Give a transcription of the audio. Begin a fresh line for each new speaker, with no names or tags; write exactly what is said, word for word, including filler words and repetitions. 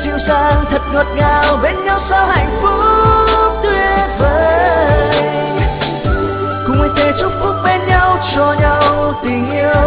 dịu dàng thật ngọt ngào, bên nhau sao hạnh phúc tuyệt vời. Cùng anh thề chúc phúc bên nhau cho nhau tình yêu.